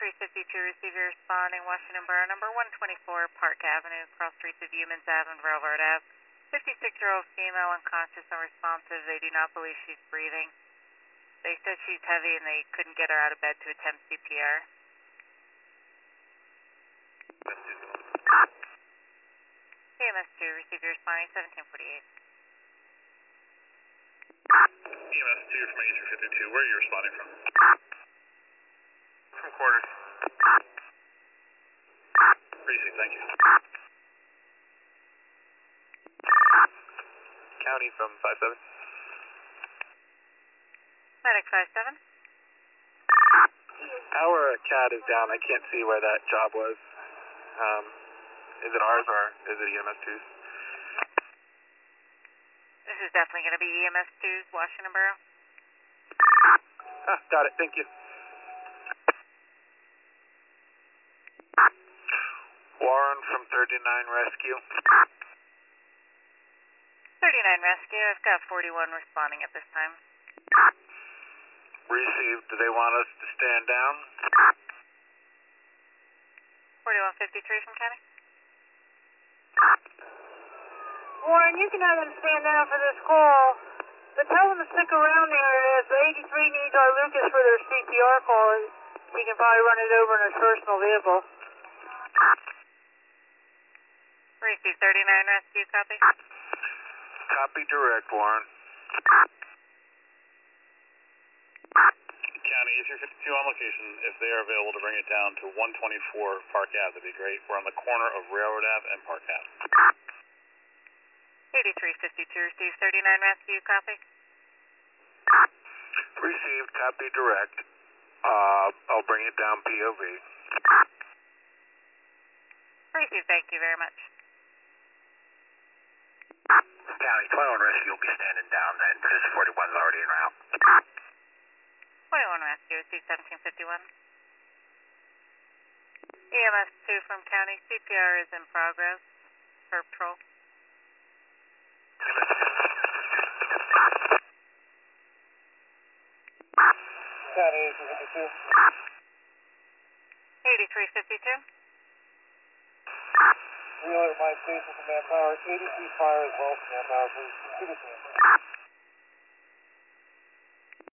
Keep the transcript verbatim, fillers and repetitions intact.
three fifty-two, receiver responding, Washington Borough, number one twenty-four, Park Avenue, cross streets of Humans Ave and Railroad Ave. fifty-six-year-old female, unconscious, unresponsive. They do not believe she's breathing. They said she's heavy and they couldn't get her out of bed to attempt C P R. E M S two, receiver responding, seventeen forty-eight. E M S two from eighty-three fifty-two, where are you responding from? From quarters. Precinct, thank you. County from five seven. Medic five seven. Our C A D is down. I can't see where that job was. Um, is it ours or is it E M S two's? This is definitely going to be E M S two's, Washington Borough. Ah, got it. Thank you. Warren from thirty-nine Rescue. thirty-nine Rescue, I've got forty-one responding at this time. Received. Do they want us to stand down? forty-one fifty-three from County. Warren, you can have them stand down for this call, but tell them to stick around there if the eighty-three needs our Lucas for their C P R call. He can probably run it over in his personal vehicle. Received thirty-nine Rescue, copy. Copy direct, Warren. County, eighty-three fifty-two on location. If they are available to bring it down to one twenty-four Park Ave, that'd be great. We're on the corner of Railroad Ave and Park Ave. eighty-three fifty-two, received thirty-nine Rescue, copy. Received, copy direct. Uh, I'll bring it down P O V. Received, thank you very much. County, twenty-one Rescue will be standing down then because forty-one's already en route. twenty-one Rescue, received seventeen fifty-one. E M S two from County, C P R is in progress. Per patrol. County, eighty-three fifty-two. eighty-three fifty-two. Wheeler, my station from Manpower. eighty-three fire as well from Manpower, please. Give it to me.